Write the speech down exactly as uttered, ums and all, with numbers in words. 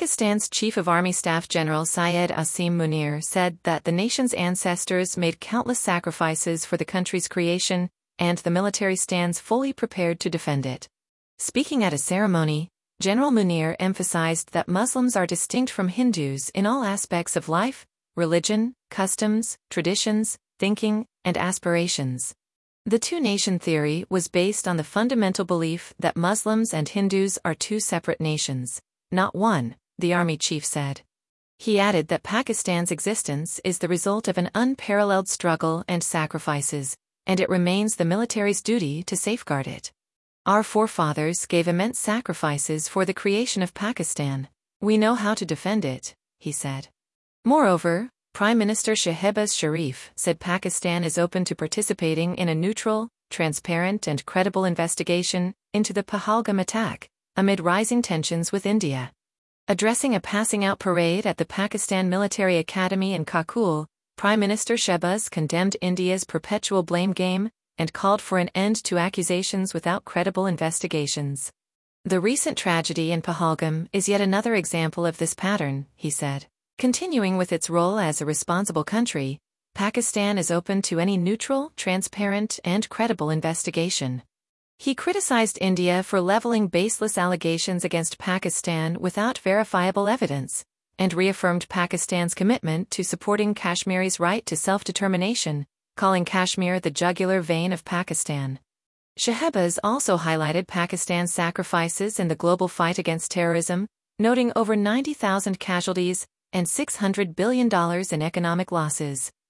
Pakistan's Chief of Army Staff General Syed Asim Munir said that the nation's ancestors made countless sacrifices for the country's creation, and the military stands fully prepared to defend it. Speaking at a ceremony, General Munir emphasized that Muslims are distinct from Hindus in all aspects of life, religion, customs, traditions, thinking, and aspirations. The two-nation theory was based on the fundamental belief that Muslims and Hindus are two separate nations, not one, the army chief said. He added that Pakistan's existence is the result of an unparalleled struggle and sacrifices, and it remains the military's duty to safeguard it. Our forefathers gave immense sacrifices for the creation of Pakistan. We know how to defend it, he said. Moreover, Prime Minister Shehbaz Sharif said Pakistan is open to participating in a neutral, transparent and credible investigation into the Pahalgam attack, amid rising tensions with India. Addressing a passing-out parade at the Pakistan Military Academy in Kakul, Prime Minister Shehbaz condemned India's perpetual blame game and called for an end to accusations without credible investigations. The recent tragedy in Pahalgam is yet another example of this pattern, he said. Continuing with its role as a responsible country, Pakistan is open to any neutral, transparent, and credible investigation. He criticized India for leveling baseless allegations against Pakistan without verifiable evidence, and reaffirmed Pakistan's commitment to supporting Kashmiri's right to self-determination, calling Kashmir the jugular vein of Pakistan. Shehbaz also highlighted Pakistan's sacrifices in the global fight against terrorism, noting over ninety thousand casualties and six hundred billion dollars in economic losses.